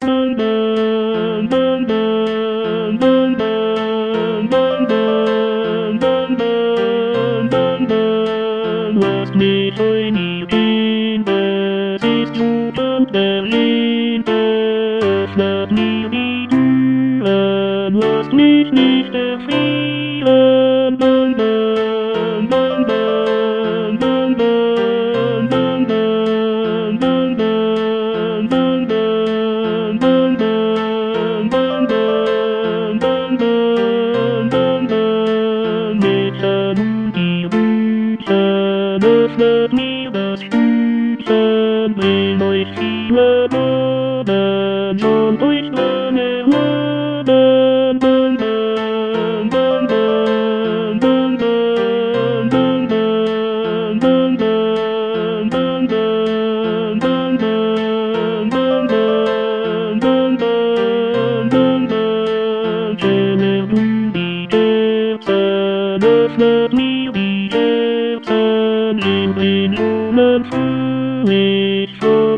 Lass mich heute nie gehen, es ist zu kalt Berlin. Öffnet mir die Türen, lasst mich nicht erfrieren. Bang, bang, bang, bang, bang, bang, bang, bang, bang, bang, bang, bang, bang, bang, bang, bang, bang, bang, bang, bang. Mitten um die Bücher öffnet mir das Füßen, will euch viele Namen und euch lange haben. Bang, bang, bang, bang, bang, bang, bang, bang, bang, bang, bang, bang, bang, bang, bang, bang, bang, bang, bang, bang. Schneller um die Kerzen, öffnet mir die Herzen, in den Blumen fröhlich.